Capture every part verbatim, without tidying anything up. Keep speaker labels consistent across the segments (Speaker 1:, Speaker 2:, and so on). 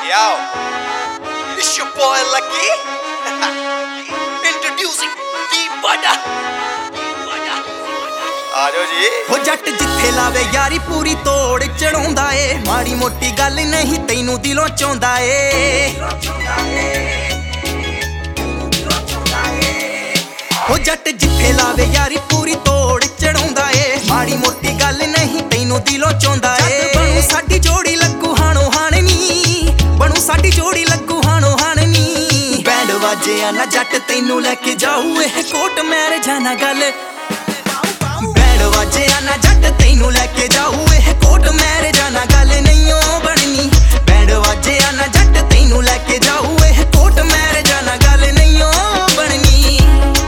Speaker 1: Yo, it's your boy Lucky. Introducing D Bada. ਆਜੋ ਜੀ
Speaker 2: ਹੋ ਜੱਟ ਜਿੱਥੇ ਲਾਵੇ ਯਾਰੀ ਪੂਰੀ ਤੋੜ ਚੜਾਉਂਦਾ ਏ, ਮਾੜੀ ਮੋਟੀ ਗੱਲ ਨਹੀਂ ਤੈਨੂੰ ਦਿਲੋਂ ਚਾਹੁੰਦਾ ਏ। ਹੋ ਜੱਟ ਜਿੱਥੇ ਲਾਵੇ ਯਾਰੀ ਪੂਰੀ ਤੋੜ ਚੜਾਉਂਦਾ ਏ, ਮਾੜੀ ਮੋਟੀ ਗੱਲ ਨਹੀਂ ਤੈਨੂੰ ਦਿਲੋਂ ਚਾਹੁੰਦਾ ਏ। ਬਣੂ ਸਾਡੀ ਜੋੜੀ ਲੱਗੂ ਹਾਣੋ ਹਾਣ ਨੀ, ਬਣੂ ਸਾਡੀ ਜੋੜੀ ਲੱਗੂ ਹਾਣੋ ਹਾਣ ਨੀ। ਬੈਂਡ ਵਾਜਿਆ ਨਾ ਜੱਟ ਤੈਨੂੰ ਲੈ ਕੇ ਜਾਊ ਇਹ ਕੋਟ ਮੈਰਿਜਾਂ ਨਾਲ ਗੱਲ। ਵਾਜਿਆ ਨਾ ਜੱਟ ਤੈਨੂੰ ਲੈ ਕੇ ਜਾਊ ਇਹ ਕੋਟ ਮੈਰਿਜਾਂ ਨਾਲ ਗੱਲ ਨਹੀਂ ਓ ਬਣਨੀ। ਬੈਂਡ ਵਾਜਿਆ ਨਾ ਜੱਟ ਤੈਨੂੰ ਲੈ ਕੇ ਜਾਊ ਇਹ ਕੋਟ ਮੈਰਿਜਾਂ ਨਾਲ ਗੱਲ ਨਹੀਂ ਓ ਬਣਨੀ।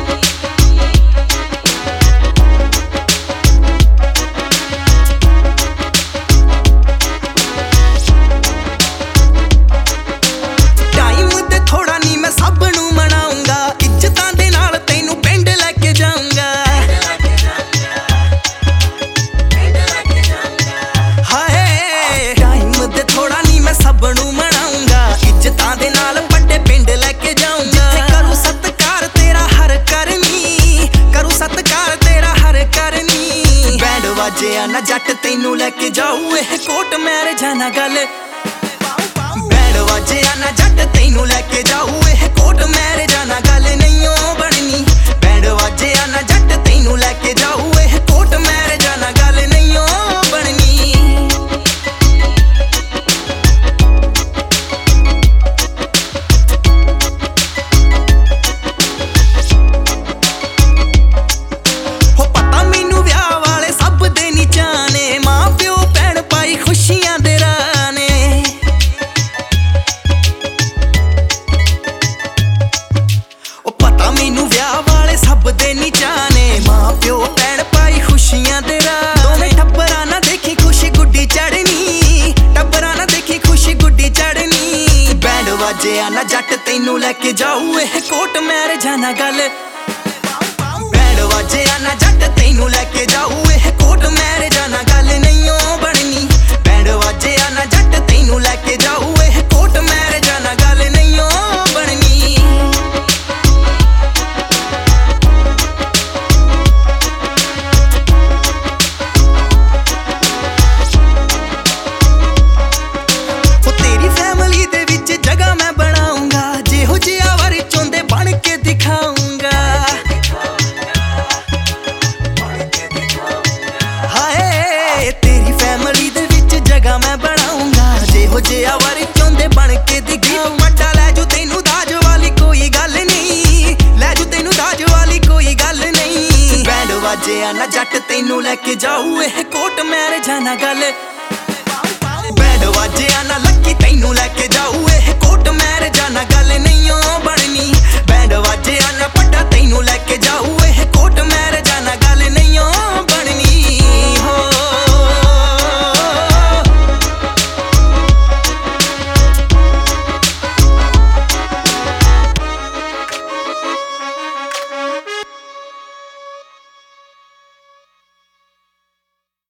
Speaker 2: ਟਾਈਮ ਤੇ ਥੋੜਾ ਨੀ ਮੈਂ ਸਭ ਨੂੰ ਮਨਾਉਂਗਾ, ਇੱਜ਼ਤਾਂ ਦੇ ਨਾਲ ਤੈਨੂੰ ਪਿੰਡ ਲੈ ਕੇ ਜਾਊਂਗਾ। ਸਭ ਨੂੰ ਮਨਾਉਂਗਾ, ਇੱਜ਼ਤਾਂ ਦੇ ਨਾਲ ਵੱਡੇ ਪਿੰਡ ਲੈ ਕੇ ਜਾਊਂਗਾ। ਜਿੱਥੇ ਕਰੂ ਸਤਿਕਾਰ ਤੇਰਾ ਹਰ ਕਰਨੀ, ਕਰੂ ਸਤਿਕਾਰ ਤੇਰਾ ਹਰ ਕਰਨੀ। ਬੈਂਡ ਵਾਜਿਆ ਨਾ ਜੱਟ ਤੈਨੂੰ ਲੈ ਕੇ ਜਾਊ ਇਹ ਕੋਟ ਮੈਰਿਜਾਂ ਨਾਲ ਗੱਲ। ਬੈਂਡ ਵਾਜਿਆ ਨਾ ਜੱਟ ਤੈਨੂੰ ਲੈ ਕੇ ਜਾਊ ਇਹ ਕੋਟ ਮੈਰਿਜਾਂ ਨਾਲ ਗੱਲ ਨਹੀਂ ਓ ਬਣਨੀ। ਬੈਂਡ ਵਾਜਿਆ ਨਾ ਜੱਟ ਤੈਨੂੰ ਲੈ ਕੇ ਜਾਊ ਇਹ ਕੋਟ ਮੈਰਿਜਾਂ ਨਾਲ ਗੱਲ ਨਹੀਂ ਓ ਬਣਨੀ। ਮੈਨੂੰ ਵਿਆਹ ਵਾਲੇ ਸਭ ਦੇ ਨਿਚਾਣੇ, ਮਾਂ ਪਿਓ ਭੈਣ ਭਾਈ ਖੁਸ਼ੀਆਂ ਦੇ ਰਾਹ। ਦੋਵੇਂ ਟੱਬਰਾਂ ਨਾ ਦੇਖੀ ਖੁਸ਼ੀ ਗੁੱਡੀ ਚੜਨੀ, ਟੱਬਰਾਂ ਨਾ ਦੇਖੀ ਖੁਸ਼ੀ ਗੁੱਡੀ ਚੜਨੀ। ਬੈਂਡ ਵਾਜਿਆ ਨਾ ਜੱਟ ਤੈਨੂੰ ਲੈ ਕੇ ਜਾਊ ਇਹ ਕੋਟ ਮੈਰਿਜਾਂ ਨਾਲ ਗੱਲ। ਬੈਂਡ ਵਾਜਿਆ ਨਾ ਜੱਟ ਤੈਨੂੰ ਲੈ ਕੇ ਜਾਊ ਇਹ ਕੋਟ ਮੈਰਿਜਾਂ ਨਾਲ ਗੱਲ ਨਹੀਂ ਓ ਬਣਨੀ। ਬੈਂਡ ਵਾਜਿਆ ਨਾ ਜੱਟ ਤੈਨੂੰ ਲੈ ਕੇ ਜਾਊ ਇਹ ਕੋਟ ਮੈਰਿਜਾਂ ਨਾਲ ਗੱਲ ਨਹੀਂ ਓ ਬਣਨੀ। ਜਿਹਾ ਵਾਰੀ ਚਾਹੁੰਦੇ ਬਣ ਕੇ ਦਿਖੀ ਵੱਡਾ ਲੈ ਜੂ ਤੈਨੂੰ ਦਾਜ ਵਾਲੀ ਕੋਈ ਗੱਲ ਨਹੀਂ, ਲੈ ਜੂ ਤੈਨੂੰ ਦਾਜ ਵਾਲੀ ਕੋਈ ਗੱਲ ਨਹੀਂ। ਬੈਂਡ ਵਾਜਿਆ ਨਾ ਜੱਟ ਤੈਨੂੰ ਲੈ ਕੇ ਜਾਊ ਇਹ ਕੋਟ ਮੈਰਿਜਾਂ ਨਾਲ ਗੱਲ। ਬੈਂਡ ਵਾਜਿਆ ਨਾ ਲੱਕੀ ਤੈਨੂੰ ਲੈ ਕੇ ਜਾਊ ਇਹ ਕੋਟ ਮੈਰਿਜਾਂ ਨਾਲ ਗੱਲ।